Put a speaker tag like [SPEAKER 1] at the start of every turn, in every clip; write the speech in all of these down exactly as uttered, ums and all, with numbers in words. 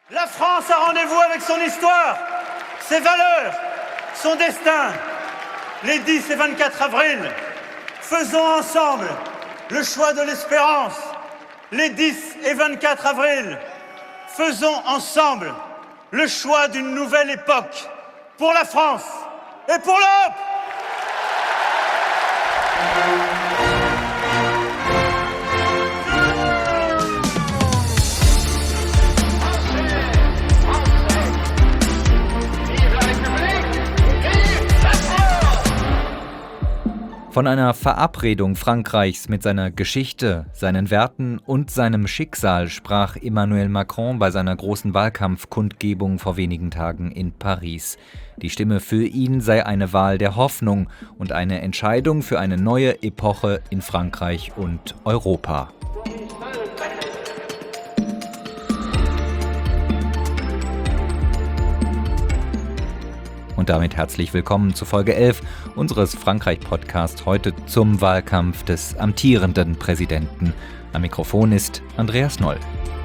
[SPEAKER 1] La France a rendez-vous avec son histoire, ses valeurs, son destin. Les dix et vingt-quatre avril, faisons ensemble le choix de l'espérance. Les dix et vingt-quatre avril, faisons ensemble le choix d'une nouvelle époque pour la France et pour l'Europe.
[SPEAKER 2] Von einer Verabredung Frankreichs mit seiner Geschichte, seinen Werten und seinem Schicksal sprach Emmanuel Macron bei seiner großen Wahlkampfkundgebung vor wenigen Tagen in Paris. Die Stimme für ihn sei eine Wahl der Hoffnung und eine Entscheidung für eine neue Epoche in Frankreich und Europa. Und damit herzlich willkommen zu Folge elf unseres Frankreich-Podcasts, heute zum Wahlkampf des amtierenden Präsidenten. Am Mikrofon ist Andreas Noll.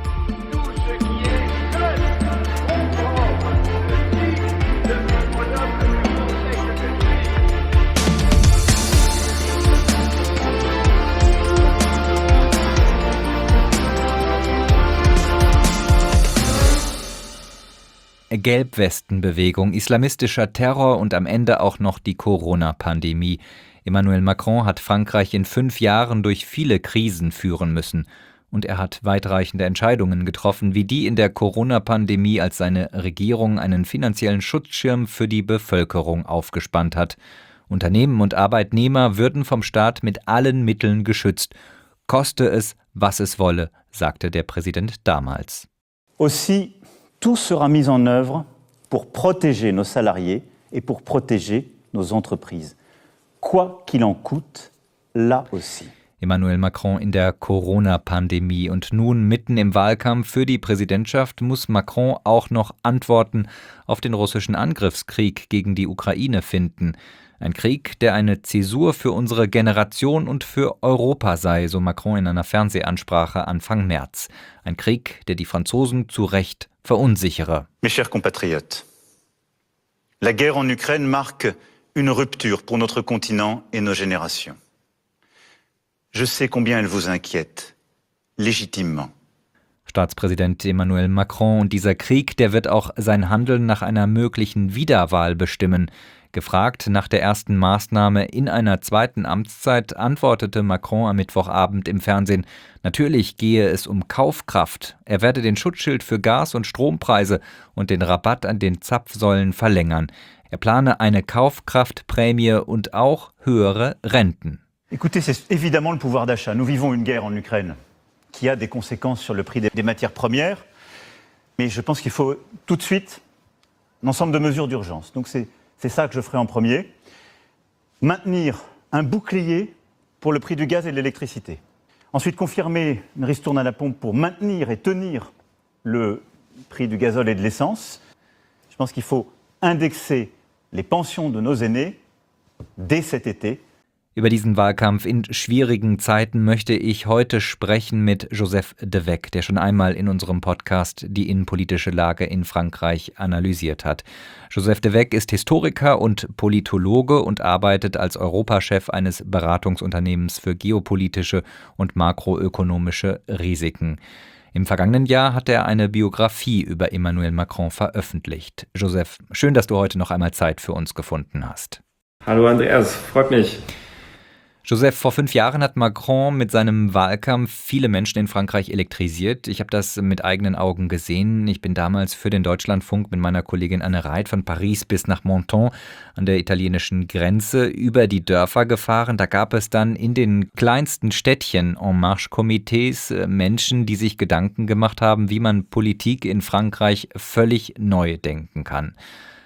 [SPEAKER 2] Gelbwestenbewegung, islamistischer Terror und am Ende auch noch die Corona-Pandemie. Emmanuel Macron hat Frankreich in fünf Jahren durch viele Krisen führen müssen. Und er hat weitreichende Entscheidungen getroffen, wie die in der Corona-Pandemie, als seine Regierung einen finanziellen Schutzschirm für die Bevölkerung aufgespannt hat. Unternehmen und Arbeitnehmer würden vom Staat mit allen Mitteln geschützt. Koste es, was es wolle, sagte der Präsident damals.
[SPEAKER 3] Aussi, tout sera mis en œuvre pour protéger nos salariés et pour protéger nos entreprises. Quoi qu'il en coûte, là aussi.
[SPEAKER 2] Emmanuel Macron in der Corona-Pandemie. Und nun mitten im Wahlkampf für die Präsidentschaft muss Macron auch noch Antworten auf den russischen Angriffskrieg gegen die Ukraine finden. Ein Krieg, der eine Zäsur für unsere Generation und für Europa sei, so Macron in einer Fernsehansprache Anfang März. Ein Krieg, der die Franzosen zu Recht verunsichere.
[SPEAKER 4] Mes chers compatriotes, la guerre en Ukraine marque une rupture pour notre continent et nos générations. Je sais combien elle vous inquiète, légitimement.
[SPEAKER 2] Staatspräsident Emmanuel Macron, und dieser Krieg, der wird auch sein Handeln nach einer möglichen Wiederwahl bestimmen. Gefragt nach der ersten Maßnahme in einer zweiten Amtszeit, antwortete Macron am Mittwochabend im Fernsehen, natürlich gehe es um Kaufkraft. Er werde den Schutzschild für Gas- und Strompreise und den Rabatt an den Zapfsäulen verlängern. Er plane eine Kaufkraftprämie und auch höhere Renten.
[SPEAKER 3] Écoutez, c'est évidemment le pouvoir d'achat. Nous vivons une guerre en Ukraine qui a des conséquences sur le prix des, des matières premières. Mais je pense qu'il faut tout de suite un ensemble de mesures d'urgence. Donc c'est C'est ça que je ferai en premier. Maintenir un bouclier pour le prix du gaz et de l'électricité. Ensuite, confirmer une ristourne à la pompe pour maintenir et tenir le prix du gazole et de l'essence. Je pense qu'il faut indexer les pensions de nos aînés dès cet été.
[SPEAKER 2] Über diesen Wahlkampf in schwierigen Zeiten möchte ich heute sprechen mit Joseph de Weg, der schon einmal in unserem Podcast die innenpolitische Lage in Frankreich analysiert hat. Joseph de Weg ist Historiker und Politologe und arbeitet als Europachef eines Beratungsunternehmens für geopolitische und makroökonomische Risiken. Im vergangenen Jahr hat er eine Biografie über Emmanuel Macron veröffentlicht. Joseph, schön, dass du heute noch einmal Zeit für uns gefunden hast.
[SPEAKER 5] Hallo Andreas, freut mich.
[SPEAKER 2] Joseph, vor fünf Jahren hat Macron mit seinem Wahlkampf viele Menschen in Frankreich elektrisiert. Ich habe das mit eigenen Augen gesehen. Ich bin damals für den Deutschlandfunk mit meiner Kollegin Anne Reit von Paris bis nach Menton an der italienischen Grenze über die Dörfer gefahren. Da gab es dann in den kleinsten Städtchen En Marche-Komitees Menschen, die sich Gedanken gemacht haben, wie man Politik in Frankreich völlig neu denken kann.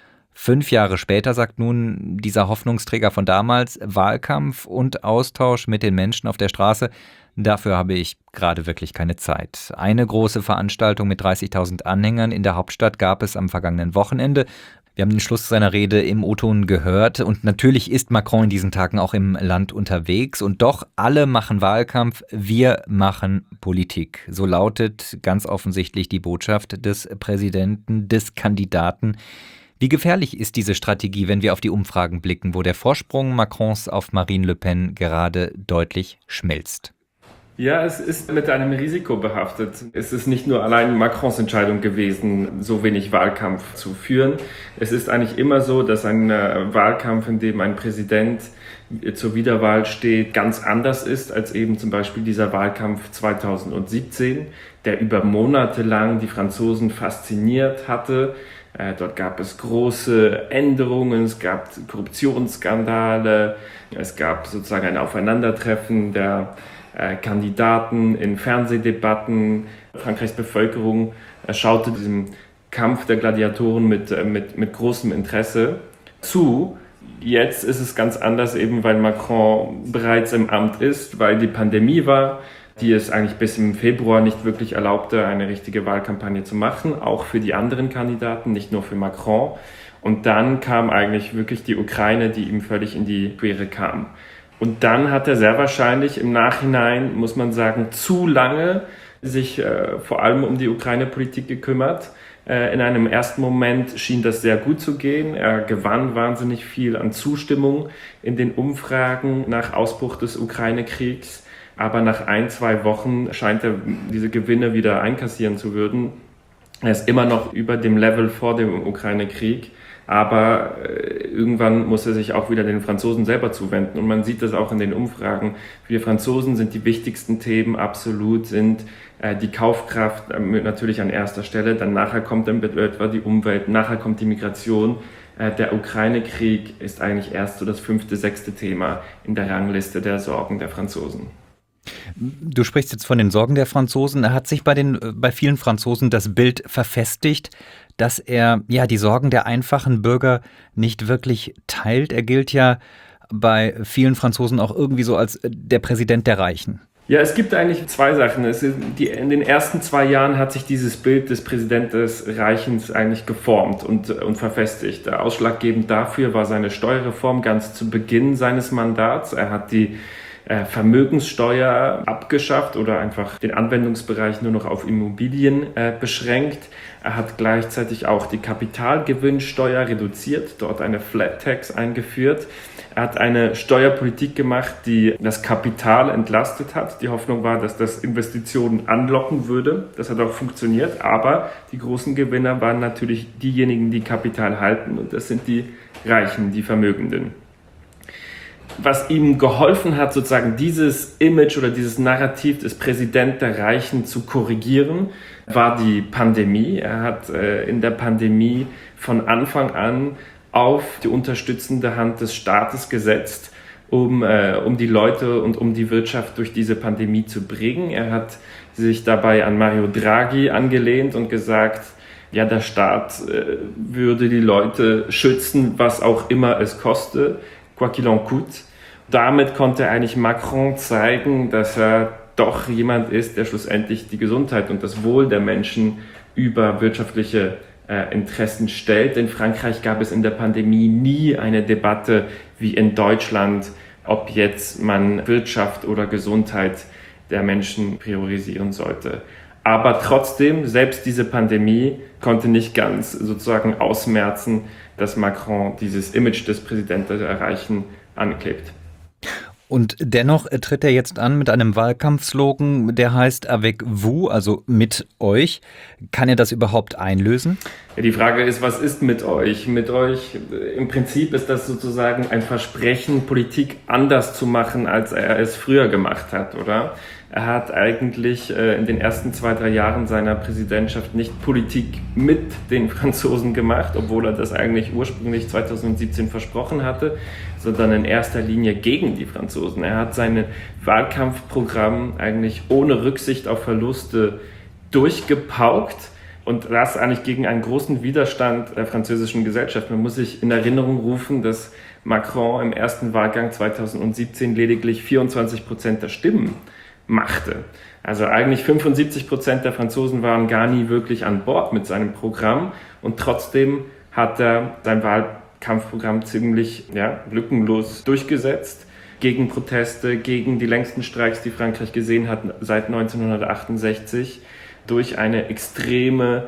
[SPEAKER 2] Fünf Jahre später sagt nun dieser Hoffnungsträger von damals, Wahlkampf und Austausch mit den Menschen auf der Straße, dafür habe ich gerade wirklich keine Zeit. Eine große Veranstaltung mit dreißigtausend Anhängern in der Hauptstadt gab es am vergangenen Wochenende. Wir haben den Schluss seiner Rede im O-Ton gehört und natürlich ist Macron in diesen Tagen auch im Land unterwegs und doch alle machen Wahlkampf, wir machen Politik. So lautet ganz offensichtlich die Botschaft des Präsidenten, des Kandidaten. Wie gefährlich ist diese Strategie, wenn wir auf die Umfragen blicken, wo der Vorsprung Macrons auf Marine Le Pen gerade deutlich schmilzt?
[SPEAKER 5] Ja, es ist mit einem Risiko behaftet. Es ist nicht nur allein Macrons Entscheidung gewesen, so wenig Wahlkampf zu führen. Es ist eigentlich immer so, dass ein Wahlkampf, in dem ein Präsident zur Wiederwahl steht, ganz anders ist als eben zum Beispiel dieser Wahlkampf zweitausendsiebzehn, der über Monate lang die Franzosen fasziniert hatte. Dort gab es große Änderungen, es gab Korruptionsskandale, es gab sozusagen ein Aufeinandertreffen der Kandidaten in Fernsehdebatten. Frankreichs Bevölkerung schaute diesem Kampf der Gladiatoren mit, mit, mit großem Interesse zu. Jetzt ist es ganz anders, eben weil Macron bereits im Amt ist, weil die Pandemie war, die es eigentlich bis im Februar nicht wirklich erlaubte, eine richtige Wahlkampagne zu machen, auch für die anderen Kandidaten, nicht nur für Macron. Und dann kam eigentlich wirklich die Ukraine, die ihm völlig in die Quere kam. Und dann hat er sehr wahrscheinlich im Nachhinein, muss man sagen, zu lange sich äh, vor allem um die Ukraine-Politik gekümmert. Äh, in einem ersten Moment schien das sehr gut zu gehen. Er gewann wahnsinnig viel an Zustimmung in den Umfragen nach Ausbruch des Ukraine-Kriegs. Aber nach ein, zwei Wochen scheint er diese Gewinne wieder einkassieren zu würden. Er ist immer noch über dem Level vor dem Ukraine-Krieg. Aber äh, irgendwann muss er sich auch wieder den Franzosen selber zuwenden. Und man sieht das auch in den Umfragen. Für die Franzosen sind die wichtigsten Themen absolut, sind äh, die Kaufkraft äh, natürlich an erster Stelle. Dann nachher kommt dann etwa die Umwelt, nachher kommt die Migration. Äh, der Ukraine-Krieg ist eigentlich erst so das fünfte, sechste Thema in der Rangliste der Sorgen der Franzosen.
[SPEAKER 2] Du sprichst jetzt von den Sorgen der Franzosen. Hat sich bei den, bei vielen Franzosen das Bild verfestigt, dass er ja die Sorgen der einfachen Bürger nicht wirklich teilt? Er gilt ja bei vielen Franzosen auch irgendwie so als der Präsident der Reichen.
[SPEAKER 5] Ja, es gibt eigentlich zwei Sachen. Es ist die, in den ersten zwei Jahren hat sich dieses Bild des Präsidenten des Reichens eigentlich geformt und, und verfestigt. Ausschlaggebend dafür war seine Steuerreform ganz zu Beginn seines Mandats. Er hat die Vermögenssteuer abgeschafft oder einfach den Anwendungsbereich nur noch auf Immobilien äh, beschränkt. Er hat gleichzeitig auch die Kapitalgewinnsteuer reduziert, dort eine Flat Tax eingeführt. Er hat eine Steuerpolitik gemacht, die das Kapital entlastet hat. Die Hoffnung war, dass das Investitionen anlocken würde. Das hat auch funktioniert, aber die großen Gewinner waren natürlich diejenigen, die Kapital halten, und das sind die Reichen, die Vermögenden. Was ihm geholfen hat, sozusagen dieses Image oder dieses Narrativ des Präsidenten der Reichen zu korrigieren, war die Pandemie. Er hat äh, in der Pandemie von Anfang an auf die unterstützende Hand des Staates gesetzt, um, äh, um die Leute und um die Wirtschaft durch diese Pandemie zu bringen. Er hat sich dabei an Mario Draghi angelehnt und gesagt, ja, der Staat äh, würde die Leute schützen, was auch immer es koste, quoi qu'il en coûte. Damit konnte eigentlich Macron zeigen, dass er doch jemand ist, der schlussendlich die Gesundheit und das Wohl der Menschen über wirtschaftliche äh, Interessen stellt. In Frankreich gab es in der Pandemie nie eine Debatte wie in Deutschland, ob jetzt man Wirtschaft oder Gesundheit der Menschen priorisieren sollte. Aber trotzdem, selbst diese Pandemie konnte nicht ganz sozusagen ausmerzen, dass Macron dieses Image des Präsidenten der Reichen anklebt.
[SPEAKER 2] Und dennoch tritt er jetzt an mit einem Wahlkampfslogan, der heißt Avec vous, also mit euch. Kann er das überhaupt einlösen?
[SPEAKER 5] Ja, die Frage ist, was ist mit euch? Mit euch, im Prinzip ist das sozusagen ein Versprechen, Politik anders zu machen, als er es früher gemacht hat, oder? Er hat eigentlich äh, in den ersten zwei, drei Jahren seiner Präsidentschaft nicht Politik mit den Franzosen gemacht, obwohl er das eigentlich ursprünglich zweitausendsiebzehn versprochen hatte, sondern in erster Linie gegen die Franzosen. Er hat sein Wahlkampfprogramm eigentlich ohne Rücksicht auf Verluste durchgepaukt und das eigentlich gegen einen großen Widerstand der französischen Gesellschaft. Man muss sich in Erinnerung rufen, dass Macron im ersten Wahlgang zweitausendsiebzehn lediglich vierundzwanzig Prozent der Stimmen machte. Also eigentlich fünfundsiebzig Prozent der Franzosen waren gar nie wirklich an Bord mit seinem Programm und trotzdem hat er sein Wahlkampfprogramm ziemlich ja, lückenlos durchgesetzt. Gegen Proteste, gegen die längsten Streiks, die Frankreich gesehen hat seit neunzehnhundertachtundsechzig, durch eine extreme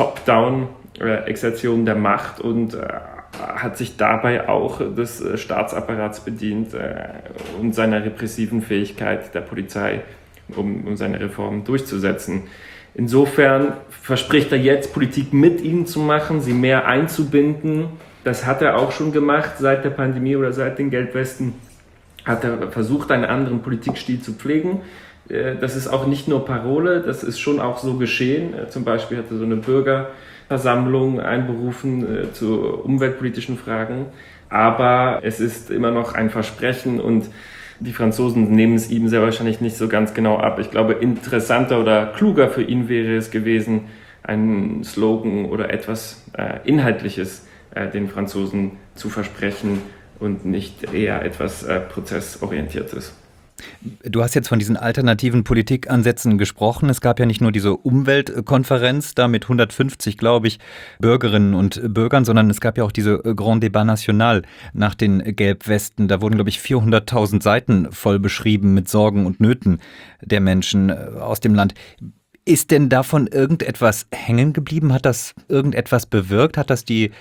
[SPEAKER 5] Top-Down-Exertion der Macht und äh, hat sich dabei auch des äh, Staatsapparats bedient äh, und seiner repressiven Fähigkeit der Polizei, um, um seine Reformen durchzusetzen. Insofern verspricht er jetzt, Politik mit ihnen zu machen, sie mehr einzubinden. Das hat er auch schon gemacht seit der Pandemie oder seit den Gelbwesten. Hat er versucht, einen anderen Politikstil zu pflegen. Das ist auch nicht nur Parole, das ist schon auch so geschehen. Zum Beispiel hat er so eine Bürgerversammlung einberufen zu umweltpolitischen Fragen. Aber es ist immer noch ein Versprechen und die Franzosen nehmen es ihm sehr wahrscheinlich nicht so ganz genau ab. Ich glaube, interessanter oder kluger für ihn wäre es gewesen, einen Slogan oder etwas äh, Inhaltliches äh, den Franzosen zu versprechen und nicht eher etwas äh, Prozessorientiertes.
[SPEAKER 2] Du hast jetzt von diesen alternativen Politikansätzen gesprochen. Es gab ja nicht nur diese Umweltkonferenz da mit hundertfünfzig, glaube ich, Bürgerinnen und Bürgern, sondern es gab ja auch diese Grand Débat National nach den Gelbwesten. Da wurden, glaube ich, vierhunderttausend Seiten voll beschrieben mit Sorgen und Nöten der Menschen aus dem Land. Ist denn davon irgendetwas hängen geblieben? Hat das irgendetwas bewirkt? Hat das die,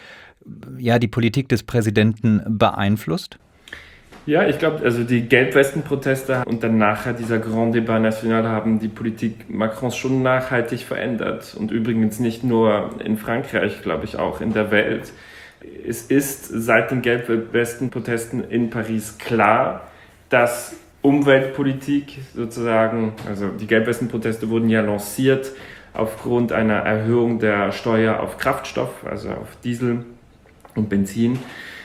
[SPEAKER 2] ja, die Politik des Präsidenten beeinflusst?
[SPEAKER 5] Ja, ich glaube, also die Gelbwesten-Proteste und dann nachher dieser Grand Débat National haben die Politik Macrons schon nachhaltig verändert. Und übrigens nicht nur in Frankreich, glaube ich, auch in der Welt. Es ist seit den Gelbwesten-Protesten in Paris klar, dass Umweltpolitik sozusagen, also die Gelbwesten-Proteste wurden ja lanciert aufgrund einer Erhöhung der Steuer auf Kraftstoff, also auf Diesel und Benzin.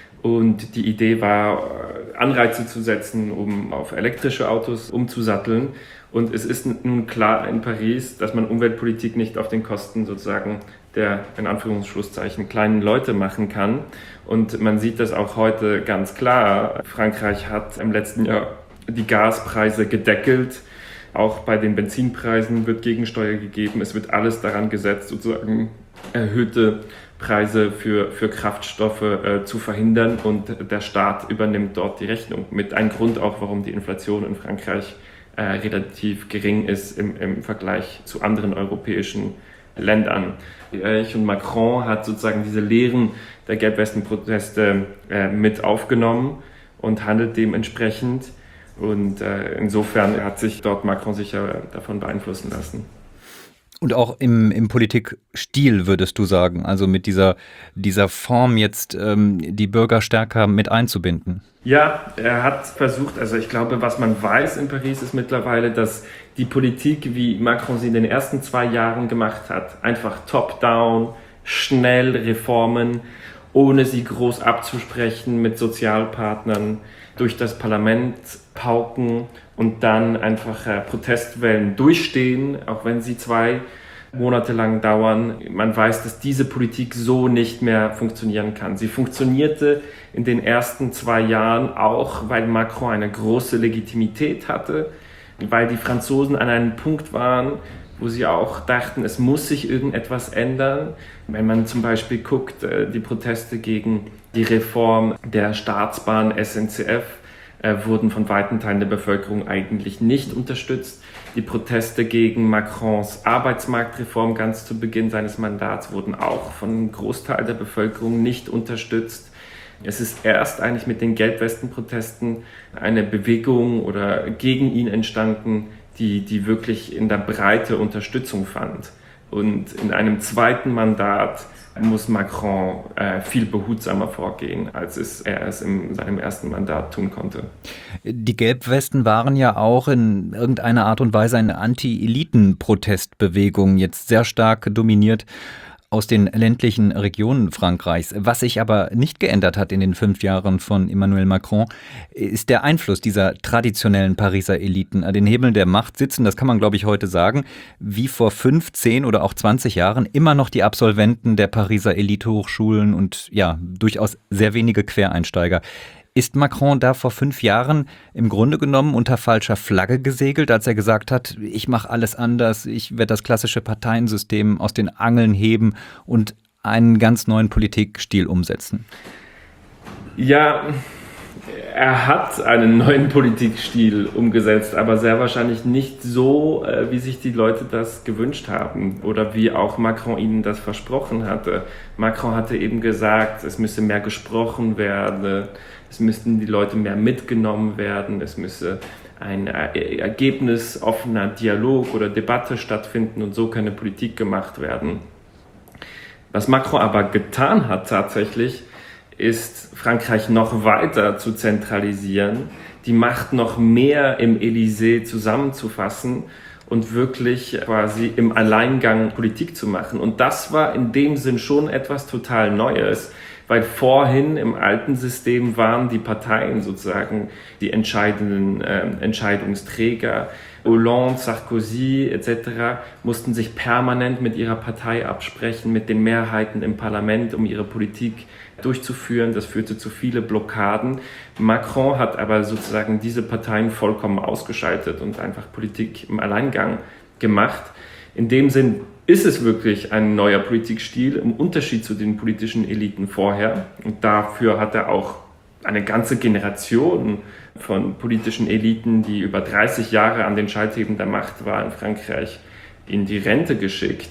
[SPEAKER 5] Und die Idee war, Anreize zu setzen, um auf elektrische Autos umzusatteln. Und es ist nun klar in Paris, dass man Umweltpolitik nicht auf den Kosten sozusagen der, in Anführungsschlusszeichen, kleinen Leute machen kann. Und man sieht das auch heute ganz klar. Frankreich hat im letzten Jahr die Gaspreise gedeckelt. Auch bei den Benzinpreisen wird Gegensteuer gegeben. Es wird alles daran gesetzt, sozusagen erhöhte Preise für, für Kraftstoffe äh, zu verhindern und der Staat übernimmt dort die Rechnung. Mit einem Grund auch, warum die Inflation in Frankreich äh, relativ gering ist im, im Vergleich zu anderen europäischen Ländern. Erich und Macron hat sozusagen diese Lehren der Gelbwesten-Proteste äh, mit aufgenommen und handelt dementsprechend. Und äh, insofern hat sich dort Macron sicher davon beeinflussen lassen.
[SPEAKER 2] Und auch im, im Politikstil, würdest du sagen, also mit dieser, dieser Form jetzt ähm, die Bürger stärker mit einzubinden?
[SPEAKER 5] Ja, er hat versucht, also ich glaube, was man weiß in Paris ist mittlerweile, dass die Politik, wie Macron sie in den ersten zwei Jahren gemacht hat, einfach top-down, schnell Reformen, ohne sie groß abzusprechen mit Sozialpartnern, durch das Parlament pauken und dann einfach äh, Protestwellen durchstehen, auch wenn sie zwei Monate lang dauern. Man weiß, dass diese Politik so nicht mehr funktionieren kann. Sie funktionierte in den ersten zwei Jahren auch, weil Macron eine große Legitimität hatte, weil die Franzosen an einem Punkt waren, wo sie auch dachten, es muss sich irgendetwas ändern. Wenn man zum Beispiel guckt, äh, die Proteste gegen die Reform der Staatsbahn S N C F, wurden von weiten Teilen der Bevölkerung eigentlich nicht unterstützt. Die Proteste gegen Macrons Arbeitsmarktreform ganz zu Beginn seines Mandats wurden auch von einem Großteil der Bevölkerung nicht unterstützt. Es ist erst eigentlich mit den Gelbwesten-Protesten eine Bewegung oder gegen ihn entstanden, die, die wirklich in der Breite Unterstützung fand. Und in einem zweiten Mandat muss Macron äh, viel behutsamer vorgehen, als es er es in seinem ersten Mandat tun konnte.
[SPEAKER 2] Die Gelbwesten waren ja auch in irgendeiner Art und Weise eine Anti-Eliten-Protestbewegung, jetzt sehr stark dominiert aus den ländlichen Regionen Frankreichs. Was sich aber nicht geändert hat in den fünf Jahren von Emmanuel Macron, ist der Einfluss dieser traditionellen Pariser Eliten. An den Hebeln der Macht sitzen, das kann man, glaube ich, heute sagen, wie vor fünf, zehn oder auch zwanzig Jahren immer noch die Absolventen der Pariser Elitehochschulen und ja, durchaus sehr wenige Quereinsteiger. Ist Macron da vor fünf Jahren im Grunde genommen unter falscher Flagge gesegelt, als er gesagt hat, ich mache alles anders, ich werde das klassische Parteiensystem aus den Angeln heben und einen ganz neuen Politikstil umsetzen?
[SPEAKER 5] Ja, er hat einen neuen Politikstil umgesetzt, aber sehr wahrscheinlich nicht so, wie sich die Leute das gewünscht haben oder wie auch Macron ihnen das versprochen hatte. Macron hatte eben gesagt, es müsse mehr gesprochen werden, es müssten die Leute mehr mitgenommen werden, es müsse ein ergebnisoffener Dialog oder Debatte stattfinden und so könne Politik gemacht werden. Was Macron aber getan hat tatsächlich, ist Frankreich noch weiter zu zentralisieren, die Macht noch mehr im Élysée zusammenzufassen und wirklich quasi im Alleingang Politik zu machen. Und das war in dem Sinn schon etwas total Neues, weil vorhin im alten System waren die Parteien sozusagen die entscheidenden äh, Entscheidungsträger. Hollande, Sarkozy et cetera mussten sich permanent mit ihrer Partei absprechen, mit den Mehrheiten im Parlament, um ihre Politik durchzuführen. Das führte zu vielen Blockaden. Macron hat aber sozusagen diese Parteien vollkommen ausgeschaltet und einfach Politik im Alleingang gemacht. In dem Sinn ist es wirklich ein neuer Politikstil im Unterschied zu den politischen Eliten vorher. Und dafür hat er auch eine ganze Generation von politischen Eliten, die über dreißig Jahre an den Schalthebeln der Macht war in Frankreich, in die Rente geschickt.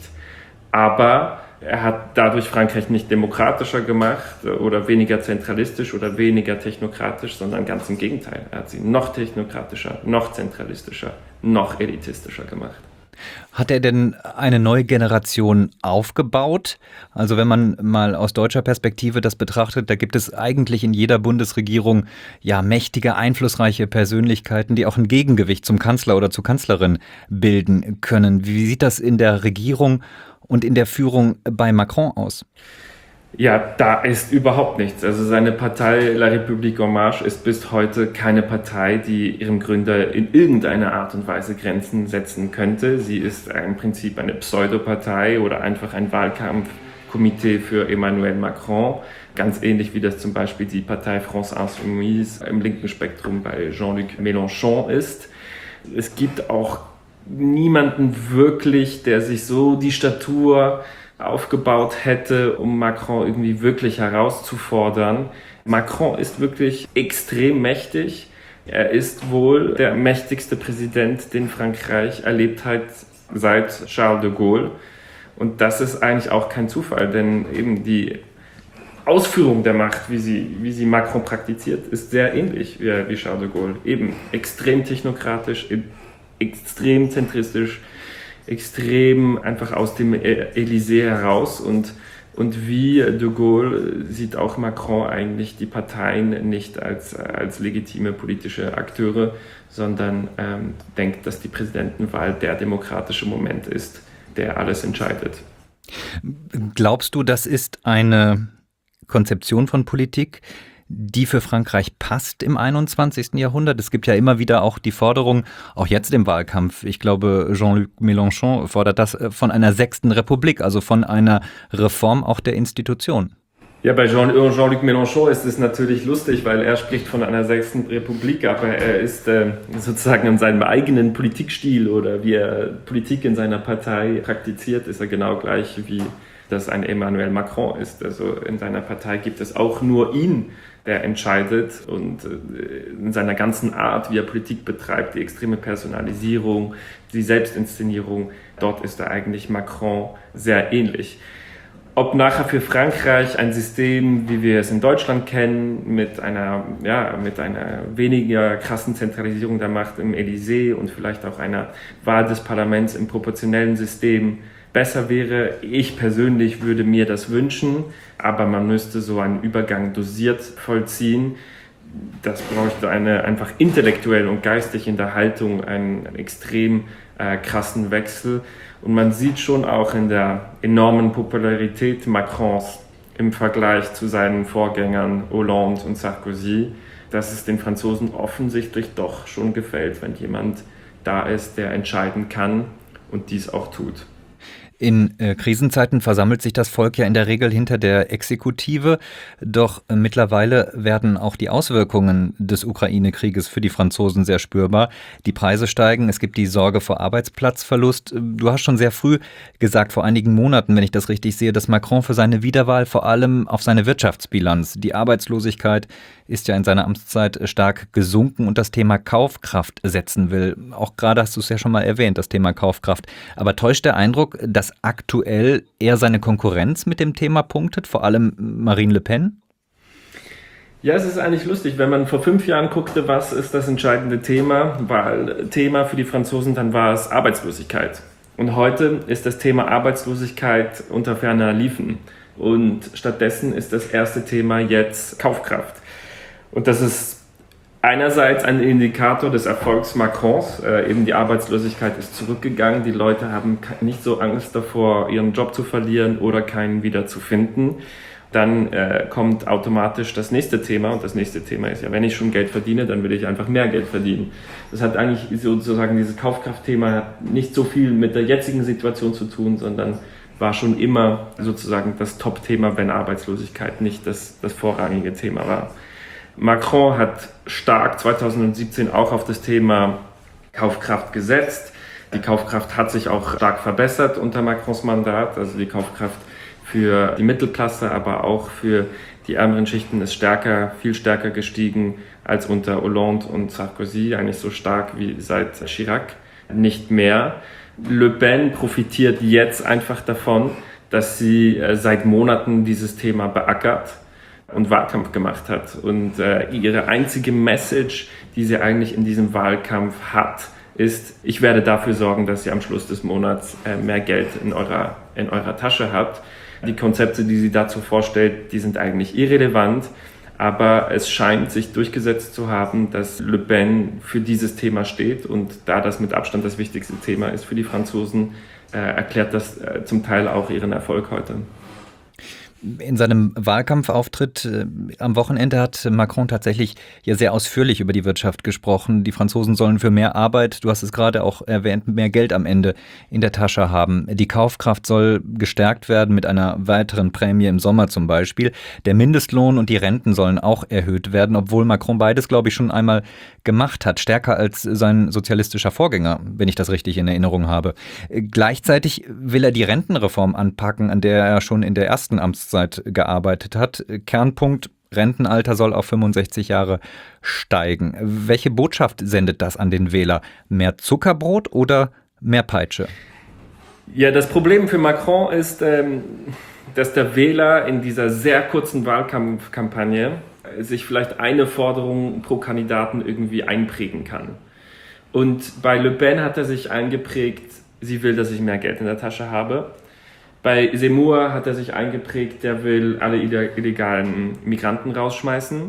[SPEAKER 5] Aber er hat dadurch Frankreich nicht demokratischer gemacht oder weniger zentralistisch oder weniger technokratisch, sondern ganz im Gegenteil. Er hat sie noch technokratischer, noch zentralistischer, noch elitistischer gemacht.
[SPEAKER 2] Hat er denn eine neue Generation aufgebaut? Also wenn man mal aus deutscher Perspektive das betrachtet, da gibt es eigentlich in jeder Bundesregierung ja mächtige, einflussreiche Persönlichkeiten, die auch ein Gegengewicht zum Kanzler oder zur Kanzlerin bilden können. Wie sieht das in der Regierung und in der Führung bei Macron aus?
[SPEAKER 5] Ja, da ist überhaupt nichts. Also seine Partei La République En Marche ist bis heute keine Partei, die ihrem Gründer in irgendeiner Art und Weise Grenzen setzen könnte. Sie ist im Prinzip eine Pseudopartei oder einfach ein Wahlkampfkomitee für Emmanuel Macron. Ganz ähnlich wie das zum Beispiel die Partei France Insoumise im linken Spektrum bei Jean-Luc Mélenchon ist. Es gibt auch niemanden wirklich, der sich so die Statur aufgebaut hätte, um Macron irgendwie wirklich herauszufordern. Macron ist wirklich extrem mächtig. Er ist wohl der mächtigste Präsident, den Frankreich erlebt hat seit Charles de Gaulle. Und das ist eigentlich auch kein Zufall, denn eben die Ausführung der Macht, wie sie, wie sie Macron praktiziert, ist sehr ähnlich wie, wie Charles de Gaulle. Eben extrem technokratisch, extrem zentristisch, extrem einfach aus dem Élysée heraus und, und wie de Gaulle sieht auch Macron eigentlich die Parteien nicht als, als legitime politische Akteure, sondern ähm, denkt, dass die Präsidentenwahl der demokratische Moment ist, der alles entscheidet.
[SPEAKER 2] Glaubst du, das ist eine Konzeption von Politik, die für Frankreich passt im einundzwanzigsten Jahrhundert? Es gibt ja immer wieder auch die Forderung, auch jetzt im Wahlkampf, ich glaube, Jean-Luc Mélenchon fordert das von einer sechsten Republik, also von einer Reform auch der Institution.
[SPEAKER 5] Ja, bei Jean- Jean-Luc Mélenchon ist es natürlich lustig, weil er spricht von einer sechsten Republik, aber er ist äh, sozusagen in seinem eigenen Politikstil oder wie er Politik in seiner Partei praktiziert, ist er genau gleich wie das ein Emmanuel Macron ist. Also in seiner Partei gibt es auch nur ihn, der entscheidet und in seiner ganzen Art, wie er Politik betreibt, die extreme Personalisierung, die Selbstinszenierung, dort ist er eigentlich Macron sehr ähnlich. Ob nachher für Frankreich ein System, wie wir es in Deutschland kennen, mit einer, ja, mit einer weniger krassen Zentralisierung der Macht im Élysée und vielleicht auch einer Wahl des Parlaments im proportionellen System besser wäre. Ich persönlich würde mir das wünschen, aber man müsste so einen Übergang dosiert vollziehen. Das bräuchte eine einfach intellektuell und geistig in der Haltung einen, einen extrem äh, krassen Wechsel. Und man sieht schon auch in der enormen Popularität Macrons im Vergleich zu seinen Vorgängern Hollande und Sarkozy, dass es den Franzosen offensichtlich doch schon gefällt, wenn jemand da ist, der entscheiden kann und dies auch tut.
[SPEAKER 2] In äh, Krisenzeiten versammelt sich das Volk ja in der Regel hinter der Exekutive. Doch äh, mittlerweile werden auch die Auswirkungen des Ukraine-Krieges für die Franzosen sehr spürbar. Die Preise steigen, es gibt die Sorge vor Arbeitsplatzverlust. Du hast schon sehr früh gesagt, vor einigen Monaten, wenn ich das richtig sehe, dass Macron für seine Wiederwahl vor allem auf seine Wirtschaftsbilanz, die Arbeitslosigkeit ist ja in seiner Amtszeit stark gesunken und das Thema Kaufkraft setzen will. Auch gerade hast du es ja schon mal erwähnt, das Thema Kaufkraft. Aber täuscht der Eindruck, dass aktuell eher seine Konkurrenz mit dem Thema punktet, vor allem Marine Le Pen?
[SPEAKER 5] Ja, es ist eigentlich lustig, wenn man vor fünf Jahren guckte, was ist das entscheidende Thema, weil Thema für die Franzosen, dann war es Arbeitslosigkeit. Und heute ist das Thema Arbeitslosigkeit unter ferner Liefen. Und stattdessen ist das erste Thema jetzt Kaufkraft. Und das ist einerseits ein Indikator des Erfolgs Macrons. Äh, eben die Arbeitslosigkeit ist zurückgegangen. Die Leute haben nicht so Angst davor, ihren Job zu verlieren oder keinen wieder zu finden. Dann äh, kommt automatisch das nächste Thema. Und das nächste Thema ist ja, wenn ich schon Geld verdiene, dann will ich einfach mehr Geld verdienen. Das hat eigentlich sozusagen dieses Kaufkraftthema hat nicht so viel mit der jetzigen Situation zu tun, sondern war schon immer sozusagen das Top-Thema, wenn Arbeitslosigkeit nicht das, das vorrangige Thema war. Macron hat stark zweitausendsiebzehn auch auf das Thema Kaufkraft gesetzt. Die Kaufkraft hat sich auch stark verbessert unter Macrons Mandat. Also die Kaufkraft für die Mittelklasse, aber auch für die ärmeren Schichten ist stärker, viel stärker gestiegen als unter Hollande und Sarkozy, eigentlich so stark wie seit Chirac, nicht mehr. Le Pen profitiert jetzt einfach davon, dass sie seit Monaten dieses Thema beackert und Wahlkampf gemacht hat. Und äh, ihre einzige Message, die sie eigentlich in diesem Wahlkampf hat, ist, ich werde dafür sorgen, dass ihr am Schluss des Monats äh, mehr Geld in eurer, in eurer Tasche habt. Die Konzepte, die sie dazu vorstellt, die sind eigentlich irrelevant, aber es scheint sich durchgesetzt zu haben, dass Le Pen für dieses Thema steht und da das mit Abstand das wichtigste Thema ist für die Franzosen, äh, erklärt das äh, zum Teil auch ihren Erfolg heute.
[SPEAKER 2] In seinem Wahlkampfauftritt äh, am Wochenende hat Macron tatsächlich ja sehr ausführlich über die Wirtschaft gesprochen. Die Franzosen sollen für mehr Arbeit, du hast es gerade auch erwähnt, mehr Geld am Ende in der Tasche haben. Die Kaufkraft soll gestärkt werden mit einer weiteren Prämie im Sommer zum Beispiel. Der Mindestlohn und die Renten sollen auch erhöht werden, obwohl Macron beides, glaube ich, schon einmal gemacht hat. Stärker als sein sozialistischer Vorgänger, wenn ich das richtig in Erinnerung habe. Gleichzeitig will er die Rentenreform anpacken, an der er schon in der ersten Amtszeit gearbeitet hat. Kernpunkt, Rentenalter soll auf fünfundsechzig Jahre steigen. Welche Botschaft sendet das an den Wähler? Mehr Zuckerbrot oder mehr Peitsche?
[SPEAKER 5] Ja, das Problem für Macron ist, dass der Wähler in dieser sehr kurzen Wahlkampfkampagne sich vielleicht eine Forderung pro Kandidaten irgendwie einprägen kann. Und bei Le Pen hat er sich eingeprägt, sie will, dass ich mehr Geld in der Tasche habe. Bei Zemmour hat er sich eingeprägt, der will alle illegalen Migranten rausschmeißen.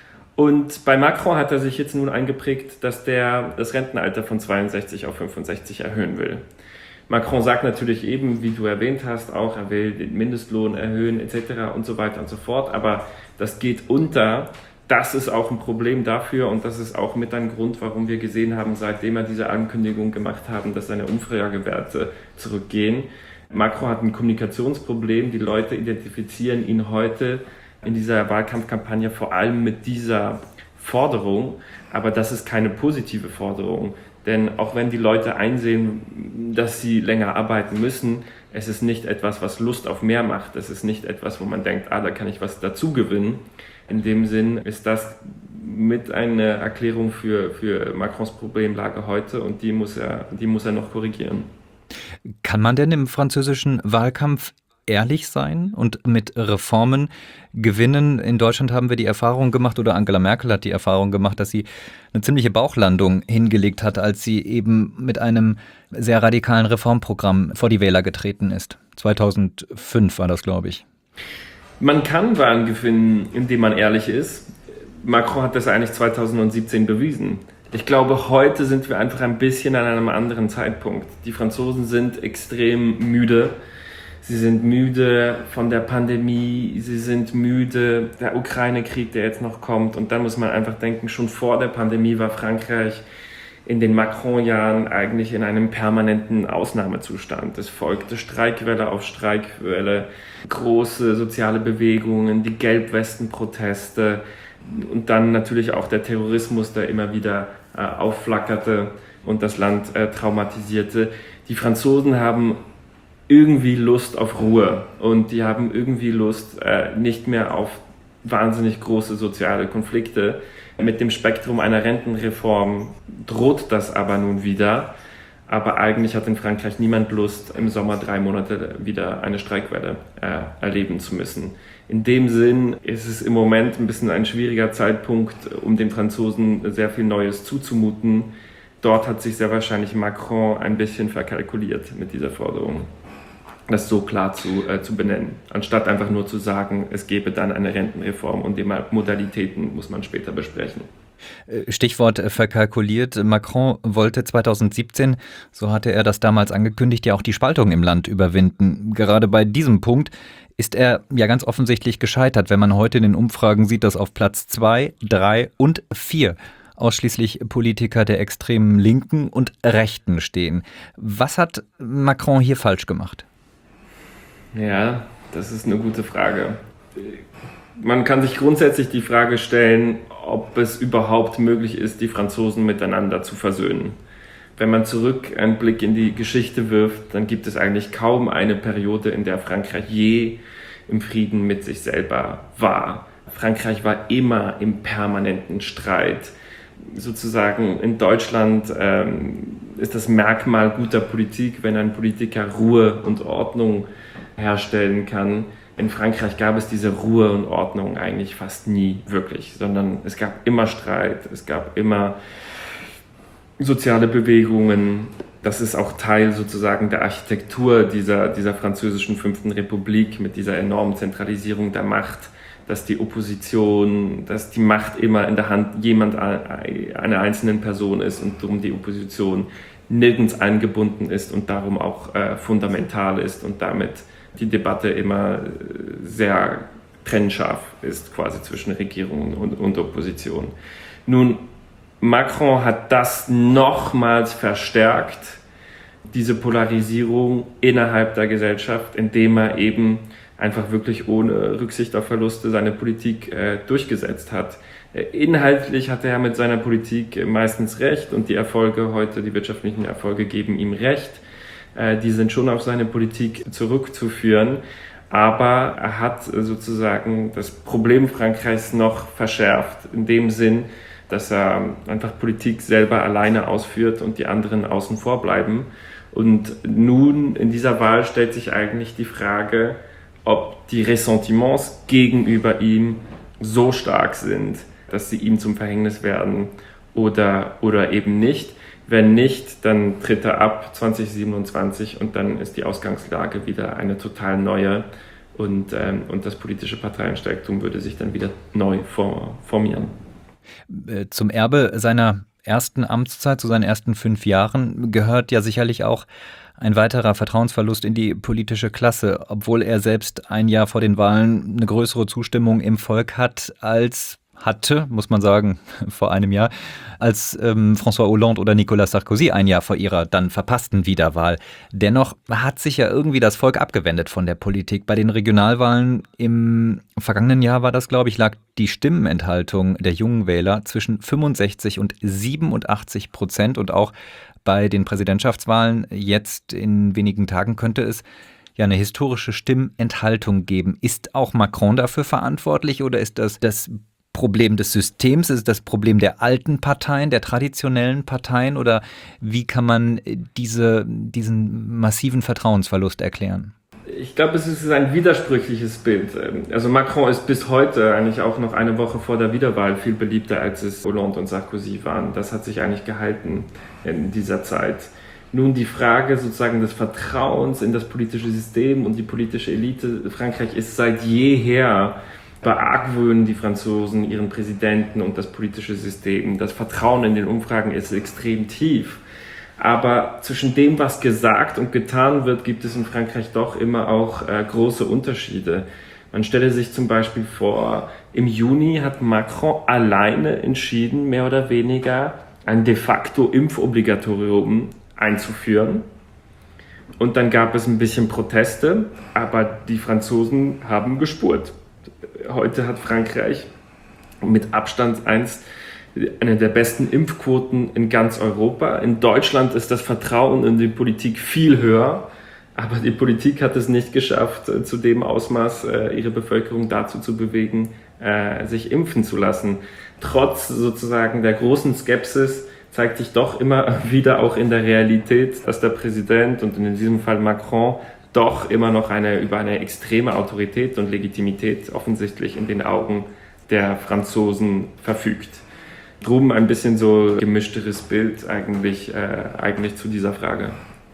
[SPEAKER 5] Und bei Macron hat er sich jetzt nun eingeprägt, dass der das Rentenalter von zweiundsechzig auf fünfundsechzig erhöhen will. Macron sagt natürlich eben, wie du erwähnt hast, auch, er will den Mindestlohn erhöhen et cetera und so weiter und so fort. Aber das geht unter. Das ist auch ein Problem dafür und das ist auch mit ein Grund, warum wir gesehen haben, seitdem er diese Ankündigung gemacht haben, dass seine Umfragewerte zurückgehen. Macron hat ein Kommunikationsproblem. Die Leute identifizieren ihn heute in dieser Wahlkampfkampagne vor allem mit dieser Forderung. Aber das ist keine positive Forderung. Denn auch wenn die Leute einsehen, dass sie länger arbeiten müssen, es ist nicht etwas, was Lust auf mehr macht. Es ist nicht etwas, wo man denkt, ah, da kann ich was dazu gewinnen. In dem Sinn ist das mit einer Erklärung für, für Macrons Problemlage heute und die muss er, die muss er noch korrigieren.
[SPEAKER 2] Kann man denn im französischen Wahlkampf ehrlich sein und mit Reformen gewinnen? In Deutschland haben wir die Erfahrung gemacht, oder Angela Merkel hat die Erfahrung gemacht, dass sie eine ziemliche Bauchlandung hingelegt hat, als sie eben mit einem sehr radikalen Reformprogramm vor die Wähler getreten ist. zweitausendfünf war das, glaube ich.
[SPEAKER 5] Man kann Wahlen gewinnen, indem man ehrlich ist. Macron hat das eigentlich zweitausendsiebzehn bewiesen. Ich glaube, heute sind wir einfach ein bisschen an einem anderen Zeitpunkt. Die Franzosen sind extrem müde. Sie sind müde von der Pandemie. Sie sind müde der Ukraine-Krieg, der jetzt noch kommt. Und dann muss man einfach denken, schon vor der Pandemie war Frankreich in den Macron-Jahren eigentlich in einem permanenten Ausnahmezustand. Es folgte Streikwelle auf Streikwelle, große soziale Bewegungen, die Gelbwesten-Proteste und dann natürlich auch der Terrorismus, der immer wieder äh, aufflackerte und das Land äh, traumatisierte. Die Franzosen haben irgendwie Lust auf Ruhe und die haben irgendwie Lust äh, nicht mehr auf wahnsinnig große soziale Konflikte. Mit dem Spektrum einer Rentenreform droht das aber nun wieder. Aber eigentlich hat in Frankreich niemand Lust, im Sommer drei Monate wieder eine Streikwelle äh, erleben zu müssen. In dem Sinn ist es im Moment ein bisschen ein schwieriger Zeitpunkt, um den Franzosen sehr viel Neues zuzumuten. Dort hat sich sehr wahrscheinlich Macron ein bisschen verkalkuliert mit dieser Forderung, das so klar zu, äh, zu benennen, anstatt einfach nur zu sagen, es gäbe dann eine Rentenreform und die Modalitäten muss man später besprechen.
[SPEAKER 2] Stichwort verkalkuliert. Macron wollte zweitausendsiebzehn, so hatte er das damals angekündigt, ja auch die Spaltung im Land überwinden. Gerade bei diesem Punkt ist er ja ganz offensichtlich gescheitert, wenn man heute in den Umfragen sieht, dass auf Platz zwei, drei und vier ausschließlich Politiker der extremen Linken und Rechten stehen. Was hat Macron hier falsch gemacht?
[SPEAKER 5] Ja, das ist eine gute Frage. Man kann sich grundsätzlich die Frage stellen, ob es überhaupt möglich ist, die Franzosen miteinander zu versöhnen. Wenn man zurück einen Blick in die Geschichte wirft, dann gibt es eigentlich kaum eine Periode, in der Frankreich je im Frieden mit sich selber war. Frankreich war immer im permanenten Streit. Sozusagen in Deutschland ähm, ist das Merkmal guter Politik, wenn ein Politiker Ruhe und Ordnung herstellen kann. In Frankreich gab es diese Ruhe und Ordnung eigentlich fast nie wirklich, sondern es gab immer Streit, es gab immer soziale Bewegungen. Das ist auch Teil sozusagen der Architektur dieser, dieser französischen Fünften Republik mit dieser enormen Zentralisierung der Macht, dass die Opposition, dass die Macht immer in der Hand jemand, einer einzelnen Person ist und darum die Opposition nirgends eingebunden ist und darum auch äh, fundamental ist und damit die Debatte immer sehr trennscharf ist, quasi zwischen Regierung und, und Opposition. Nun, Macron hat das nochmals verstärkt, diese Polarisierung innerhalb der Gesellschaft, indem er eben einfach wirklich ohne Rücksicht auf Verluste seine Politik äh, durchgesetzt hat. Äh, inhaltlich hatte er mit seiner Politik meistens recht und die Erfolge heute, die wirtschaftlichen Erfolge geben ihm recht. Die sind schon auf seine Politik zurückzuführen, aber er hat sozusagen das Problem Frankreichs noch verschärft, in dem Sinn, dass er einfach Politik selber alleine ausführt und die anderen außen vor bleiben. Und nun in dieser Wahl stellt sich eigentlich die Frage, ob die Ressentiments gegenüber ihm so stark sind, dass sie ihm zum Verhängnis werden oder, oder eben nicht. Wenn nicht, dann tritt er ab zwanzig siebenundzwanzig und dann ist die Ausgangslage wieder eine total neue und, ähm, und das politische Parteiensteigtum würde sich dann wieder neu formieren.
[SPEAKER 2] Zum Erbe seiner ersten Amtszeit, zu seinen ersten fünf Jahren, gehört ja sicherlich auch ein weiterer Vertrauensverlust in die politische Klasse, obwohl er selbst ein Jahr vor den Wahlen eine größere Zustimmung im Volk hat als hatte, muss man sagen, vor einem Jahr, als ähm, François Hollande oder Nicolas Sarkozy ein Jahr vor ihrer dann verpassten Wiederwahl. Dennoch hat sich ja irgendwie das Volk abgewendet von der Politik. Bei den Regionalwahlen im vergangenen Jahr war das, glaube ich, lag die Stimmenenthaltung der jungen Wähler zwischen fünfundsechzig und siebenundachtzig Prozent. Und auch bei den Präsidentschaftswahlen jetzt in wenigen Tagen könnte es ja eine historische Stimmenthaltung geben. Ist auch Macron dafür verantwortlich oder ist das das Problem des Systems? Ist es das Problem der alten Parteien, der traditionellen Parteien oder wie kann man diese, diesen massiven Vertrauensverlust erklären?
[SPEAKER 5] Ich glaube, es ist ein widersprüchliches Bild. Also Macron ist bis heute, eigentlich auch noch eine Woche vor der Wiederwahl, viel beliebter, als es Hollande und Sarkozy waren. Das hat sich eigentlich gehalten in dieser Zeit. Nun die Frage sozusagen des Vertrauens in das politische System und die politische Elite. Frankreich ist seit jeher beargwöhnen die Franzosen ihren Präsidenten und das politische System. Das Vertrauen in den Umfragen ist extrem tief. Aber zwischen dem, was gesagt und getan wird, gibt es in Frankreich doch immer auch äh, große Unterschiede. Man stelle sich zum Beispiel vor, im Juni hat Macron alleine entschieden, mehr oder weniger, ein de facto Impfobligatorium einzuführen. Und dann gab es ein bisschen Proteste, aber die Franzosen haben gespurt. Heute hat Frankreich mit Abstand eins, eine der besten Impfquoten in ganz Europa. In Deutschland ist das Vertrauen in die Politik viel höher, aber die Politik hat es nicht geschafft, zu dem Ausmaß ihre Bevölkerung dazu zu bewegen, sich impfen zu lassen. Trotz sozusagen der großen Skepsis zeigt sich doch immer wieder auch in der Realität, dass der Präsident und in diesem Fall Macron doch immer noch eine, über eine extreme Autorität und Legitimität offensichtlich in den Augen der Franzosen verfügt. Drum ein bisschen so gemischteres Bild eigentlich, äh, eigentlich zu dieser Frage.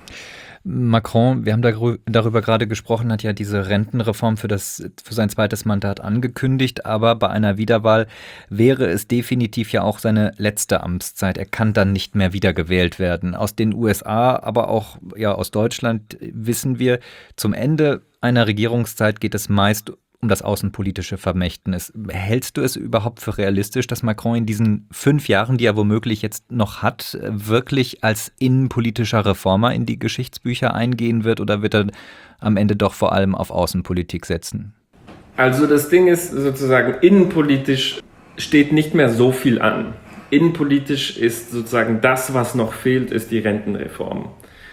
[SPEAKER 2] Macron, wir haben darüber gerade gesprochen, hat ja diese Rentenreform für, das, für sein zweites Mandat angekündigt, aber bei einer Wiederwahl wäre es definitiv ja auch seine letzte Amtszeit. Er kann dann nicht mehr wiedergewählt werden. Aus den U S A, aber auch ja, aus Deutschland wissen wir, zum Ende einer Regierungszeit geht es meist um das außenpolitische Vermächtnis. Hältst du es überhaupt für realistisch, dass Macron in diesen fünf Jahren, die er womöglich jetzt noch hat, wirklich als innenpolitischer Reformer in die Geschichtsbücher eingehen wird, oder wird er am Ende doch vor allem auf Außenpolitik setzen?
[SPEAKER 5] Also das Ding ist sozusagen, innenpolitisch steht nicht mehr so viel an. Innenpolitisch ist sozusagen das, was noch fehlt, ist die Rentenreform.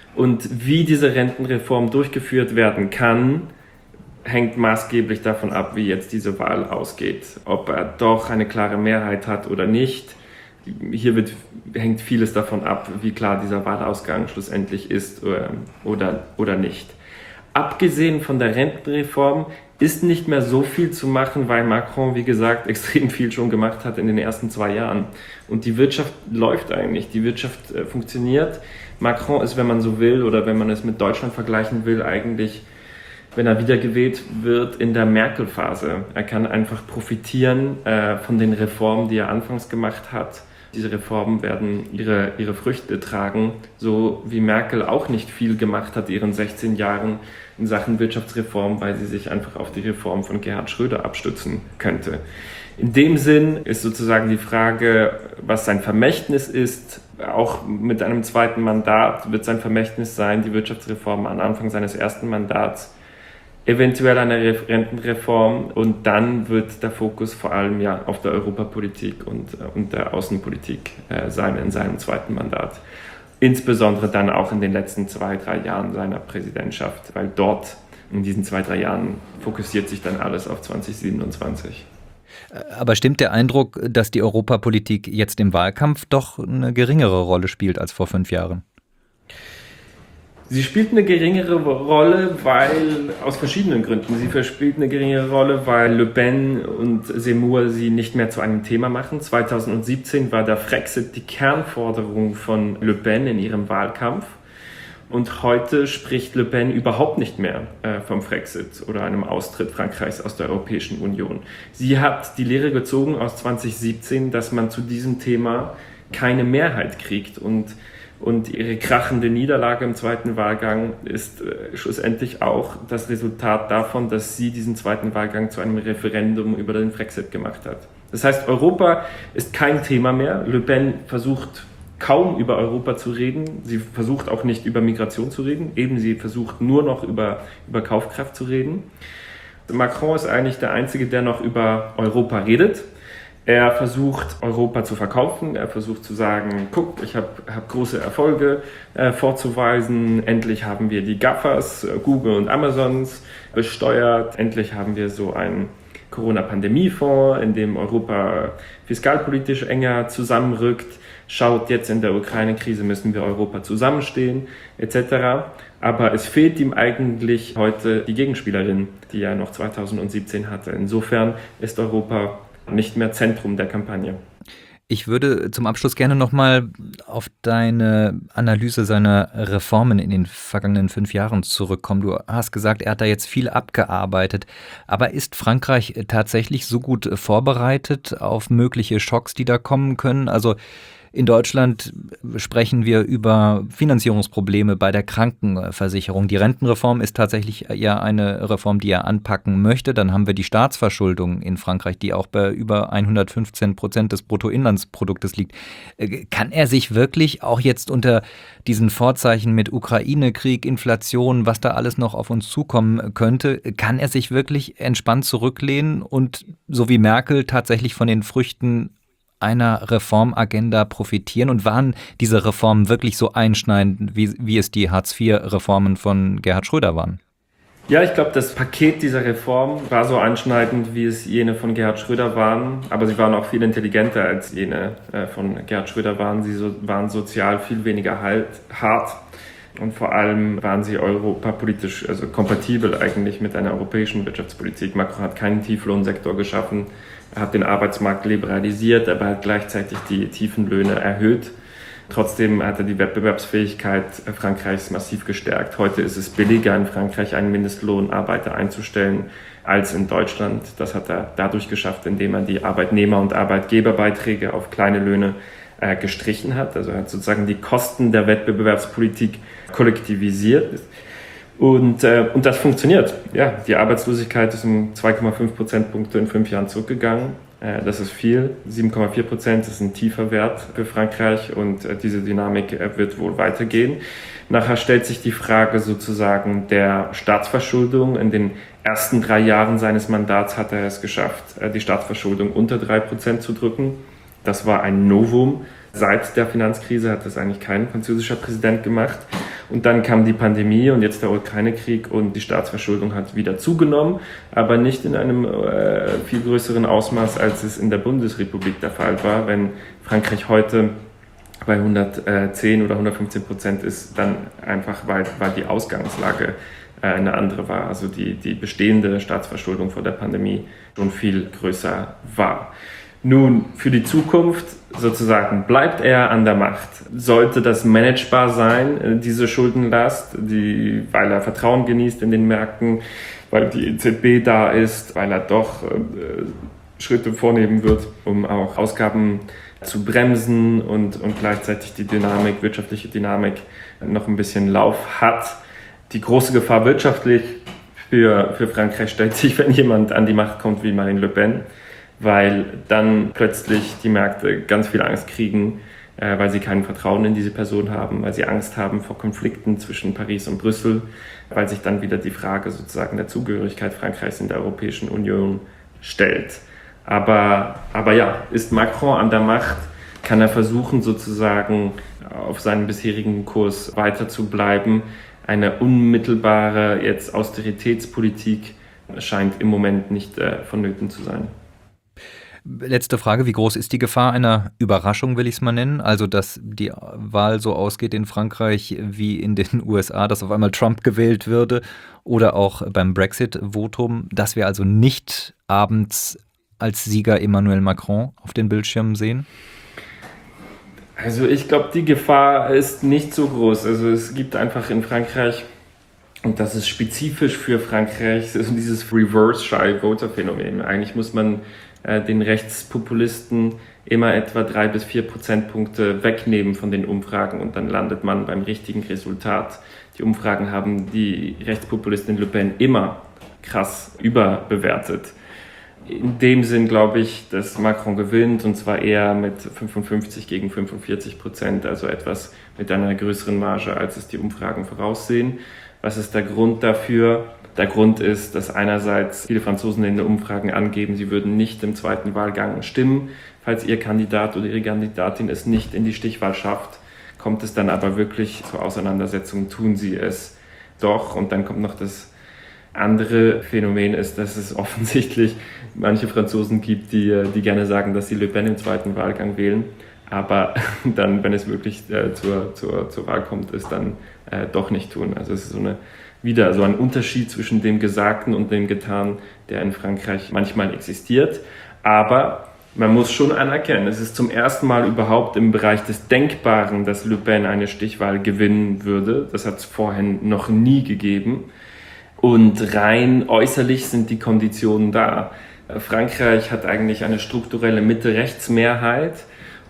[SPEAKER 5] Und wie diese Rentenreform durchgeführt werden kann, hängt maßgeblich davon ab, wie jetzt diese Wahl ausgeht. Ob er doch eine klare Mehrheit hat oder nicht. Hier wird, hängt vieles davon ab, wie klar dieser Wahlausgang schlussendlich ist oder, oder nicht. Abgesehen von der Rentenreform ist nicht mehr so viel zu machen, weil Macron, wie gesagt, extrem viel schon gemacht hat in den ersten zwei Jahren. Und die Wirtschaft läuft eigentlich, die Wirtschaft äh, funktioniert. Macron ist, wenn man so will, oder wenn man es mit Deutschland vergleichen will, eigentlich, wenn er wiedergewählt wird, in der Merkel-Phase. Er kann einfach profitieren äh, von den Reformen, die er anfangs gemacht hat. Diese Reformen werden ihre, ihre Früchte tragen, so wie Merkel auch nicht viel gemacht hat in ihren sechzehn Jahren in Sachen Wirtschaftsreform, weil sie sich einfach auf die Reform von Gerhard Schröder abstützen könnte. In dem Sinn ist sozusagen die Frage, was sein Vermächtnis ist. Auch mit einem zweiten Mandat wird sein Vermächtnis sein, die Wirtschaftsreform am Anfang seines ersten Mandats, eventuell eine Rentenreform, und dann wird der Fokus vor allem ja auf der Europapolitik und, und der Außenpolitik äh, sein in seinem zweiten Mandat. Insbesondere dann auch in den letzten zwei, drei Jahren seiner Präsidentschaft, weil dort in diesen zwei, drei Jahren fokussiert sich dann alles auf zwanzig siebenundzwanzig.
[SPEAKER 2] Aber stimmt der Eindruck, dass die Europapolitik jetzt im Wahlkampf doch eine geringere Rolle spielt als vor fünf Jahren?
[SPEAKER 5] Sie spielt eine geringere Rolle, weil, aus verschiedenen Gründen. Sie spielt eine geringere Rolle, weil Le Pen und Zemmour sie nicht mehr zu einem Thema machen. zweitausendsiebzehn war der Frexit die Kernforderung von Le Pen in ihrem Wahlkampf. Und heute spricht Le Pen überhaupt nicht mehr äh, vom Frexit oder einem Austritt Frankreichs aus der Europäischen Union. Sie hat die Lehre gezogen aus zweitausendsiebzehn, dass man zu diesem Thema keine Mehrheit kriegt, und Und ihre krachende Niederlage im zweiten Wahlgang ist äh, schlussendlich auch das Resultat davon, dass sie diesen zweiten Wahlgang zu einem Referendum über den Frexit gemacht hat. Das heißt, Europa ist kein Thema mehr. Le Pen versucht kaum über Europa zu reden. Sie versucht auch nicht über Migration zu reden. Eben, sie versucht nur noch über, über Kaufkraft zu reden. Macron ist eigentlich der Einzige, der noch über Europa redet. Er versucht, Europa zu verkaufen. Er versucht zu sagen, guck, ich habe hab große Erfolge äh, vorzuweisen. Endlich haben wir die GAFAs, äh, Google und Amazons besteuert. Endlich haben wir so einen Corona-Pandemie-Fonds, in dem Europa fiskalpolitisch enger zusammenrückt. Schaut, jetzt in der Ukraine-Krise müssen wir Europa zusammenstehen, et cetera. Aber es fehlt ihm eigentlich heute die Gegenspielerin, die er noch zweitausendsiebzehn hatte. Insofern ist Europa nicht mehr Zentrum der Kampagne.
[SPEAKER 2] Ich würde zum Abschluss gerne nochmal auf deine Analyse seiner Reformen in den vergangenen fünf Jahren zurückkommen. Du hast gesagt, er hat da jetzt viel abgearbeitet. Aber ist Frankreich tatsächlich so gut vorbereitet auf mögliche Schocks, die da kommen können? Also In Deutschland sprechen wir über Finanzierungsprobleme bei der Krankenversicherung. Die Rentenreform ist tatsächlich ja eine Reform, die er anpacken möchte. Dann haben wir die Staatsverschuldung in Frankreich, die auch bei über hundertfünfzehn Prozent des Bruttoinlandsproduktes liegt. Kann er sich wirklich auch jetzt unter diesen Vorzeichen mit Ukraine-Krieg, Inflation, was da alles noch auf uns zukommen könnte, kann er sich wirklich entspannt zurücklehnen und so wie Merkel tatsächlich von den Früchten einer Reformagenda profitieren? Und waren diese Reformen wirklich so einschneidend, wie, wie es die Hartz vier Reformen von Gerhard Schröder waren?
[SPEAKER 5] Ja, ich glaube, das Paket dieser Reform war so einschneidend, wie es jene von Gerhard Schröder waren. Aber sie waren auch viel intelligenter als jene äh, von Gerhard Schröder waren. Sie so, waren sozial viel weniger halt, hart. Und vor allem waren sie europapolitisch, also kompatibel eigentlich mit einer europäischen Wirtschaftspolitik. Macron hat keinen Tieflohnsektor geschaffen. Er hat den Arbeitsmarkt liberalisiert, aber hat gleichzeitig die tiefen Löhne erhöht. Trotzdem hat er die Wettbewerbsfähigkeit Frankreichs massiv gestärkt. Heute ist es billiger, in Frankreich einen Mindestlohnarbeiter einzustellen als in Deutschland. Das hat er dadurch geschafft, indem er die Arbeitnehmer- und Arbeitgeberbeiträge auf kleine Löhne äh, gestrichen hat. Also er hat sozusagen die Kosten der Wettbewerbspolitik kollektivisiert. Und, äh, und das funktioniert. Ja, die Arbeitslosigkeit ist um zwei Komma fünf Prozentpunkte in fünf Jahren zurückgegangen. Äh, das ist viel. sieben Komma vier Prozent ist ein tiefer Wert für Frankreich und äh, diese Dynamik äh, wird wohl weitergehen. Nachher stellt sich die Frage sozusagen der Staatsverschuldung. In den ersten drei Jahren seines Mandats hat er es geschafft, äh, die Staatsverschuldung unter drei Prozent zu drücken. Das war ein Novum. Seit der Finanzkrise hat das eigentlich kein französischer Präsident gemacht. Und dann kam die Pandemie und jetzt der Ukraine-Krieg und die Staatsverschuldung hat wieder zugenommen, aber nicht in einem äh, viel größeren Ausmaß, als es in der Bundesrepublik der Fall war. Wenn Frankreich heute bei hundertzehn oder hundertfünfzehn Prozent ist, dann einfach, weil, weil die Ausgangslage äh, eine andere war. Also die, die bestehende Staatsverschuldung vor der Pandemie schon viel größer war. Nun, für die Zukunft sozusagen bleibt er an der Macht. Sollte das managebar sein, diese Schuldenlast, die, weil er Vertrauen genießt in den Märkten, weil die E Z B da ist, weil er doch äh, Schritte vornehmen wird, um auch Ausgaben zu bremsen und, und gleichzeitig die Dynamik, wirtschaftliche Dynamik noch ein bisschen Lauf hat. Die große Gefahr wirtschaftlich für, für Frankreich stellt sich, wenn jemand an die Macht kommt wie Marine Le Pen, weil dann plötzlich die Märkte ganz viel Angst kriegen, äh, weil sie kein Vertrauen in diese Person haben, weil sie Angst haben vor Konflikten zwischen Paris und Brüssel, weil sich dann wieder die Frage sozusagen der Zugehörigkeit Frankreichs in der Europäischen Union stellt. Aber, aber ja, ist Macron an der Macht, kann er versuchen sozusagen auf seinem bisherigen Kurs weiter zu bleiben. Eine unmittelbare jetzt Austeritätspolitik scheint im Moment nicht äh, vonnöten zu sein.
[SPEAKER 2] Letzte Frage, wie groß ist die Gefahr einer Überraschung, will ich es mal nennen? Also, dass die Wahl so ausgeht in Frankreich wie in den U S A, dass auf einmal Trump gewählt würde oder auch beim Brexit-Votum, dass wir also nicht abends als Sieger Emmanuel Macron auf den Bildschirmen sehen?
[SPEAKER 5] Also ich glaube, die Gefahr ist nicht so groß. Also es gibt einfach in Frankreich, und das ist spezifisch für Frankreich, dieses Reverse-Shy-Voter-Phänomen. Eigentlich muss man den Rechtspopulisten immer etwa drei bis vier Prozentpunkte wegnehmen von den Umfragen und dann landet man beim richtigen Resultat. Die Umfragen haben die Rechtspopulistin Le Pen immer krass überbewertet. In dem Sinn glaube ich, dass Macron gewinnt und zwar eher mit fünfundfünfzig gegen fünfundvierzig Prozent, also etwas mit einer größeren Marge, als es die Umfragen voraussehen. Was ist der Grund dafür? Der Grund ist, dass einerseits viele Franzosen in den Umfragen angeben, sie würden nicht im zweiten Wahlgang stimmen. Falls ihr Kandidat oder ihre Kandidatin es nicht in die Stichwahl schafft, kommt es dann aber wirklich zur Auseinandersetzung, tun sie es doch. Und dann kommt noch das andere Phänomen, ist, dass es offensichtlich manche Franzosen gibt, die, die gerne sagen, dass sie Le Pen im zweiten Wahlgang wählen. Aber dann, wenn es wirklich äh, zur, zur, zur Wahl kommt, es dann äh, doch nicht tun. Also es ist so eine wieder so ein Unterschied zwischen dem Gesagten und dem Getan, der in Frankreich manchmal existiert. Aber man muss schon anerkennen, es ist zum ersten Mal überhaupt im Bereich des Denkbaren, dass Le Pen eine Stichwahl gewinnen würde. Das hat es vorhin noch nie gegeben. Und rein äußerlich sind die Konditionen da. Frankreich hat eigentlich eine strukturelle Mitte-Rechts-Mehrheit.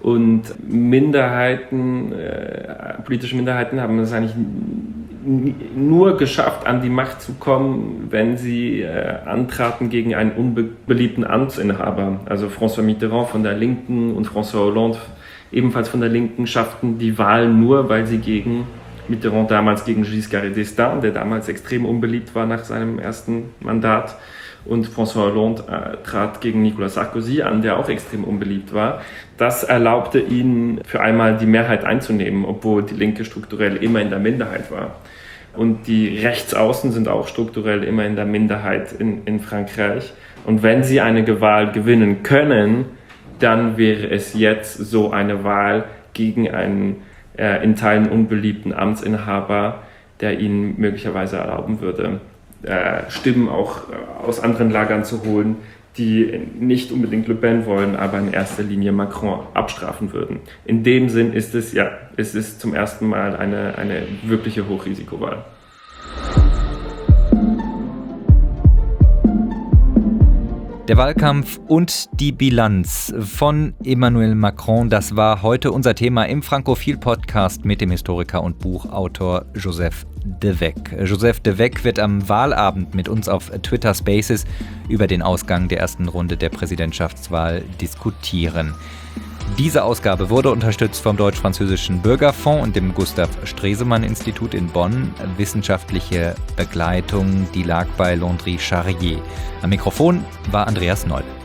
[SPEAKER 5] Und Minderheiten, äh, politische Minderheiten haben es eigentlich nur geschafft, an die Macht zu kommen, wenn sie äh, antraten gegen einen unbeliebten Amtsinhaber. Also François Mitterrand von der Linken und François Hollande ebenfalls von der Linken schafften die Wahl nur, weil sie gegen Mitterrand damals gegen Giscard d'Estaing, der damals extrem unbeliebt war nach seinem ersten Mandat, und François Hollande äh, trat gegen Nicolas Sarkozy an, der auch extrem unbeliebt war. Das erlaubte ihnen, für einmal die Mehrheit einzunehmen, obwohl die Linke strukturell immer in der Minderheit war. Und die Rechtsaußen sind auch strukturell immer in der Minderheit in, in Frankreich. Und wenn sie eine Wahl gewinnen können, dann wäre es jetzt so eine Wahl gegen einen äh, in Teilen unbeliebten Amtsinhaber, der ihnen möglicherweise erlauben würde, äh, Stimmen auch äh, aus anderen Lagern zu holen, die nicht unbedingt Le Pen wollen, aber in erster Linie Macron abstrafen würden. In dem Sinn ist es, ja, es ist zum ersten Mal eine, eine wirkliche Hochrisikowahl.
[SPEAKER 2] Der Wahlkampf und die Bilanz von Emmanuel Macron, das war heute unser Thema im Frankophil-Podcast mit dem Historiker und Buchautor Joseph de Weck. Joseph de Weck wird am Wahlabend mit uns auf Twitter Spaces über den Ausgang der ersten Runde der Präsidentschaftswahl diskutieren. Diese Ausgabe wurde unterstützt vom Deutsch-Französischen Bürgerfonds und dem Gustav-Stresemann-Institut in Bonn. Wissenschaftliche Begleitung, die lag bei Landry Charrier. Am Mikrofon war Andreas Noll.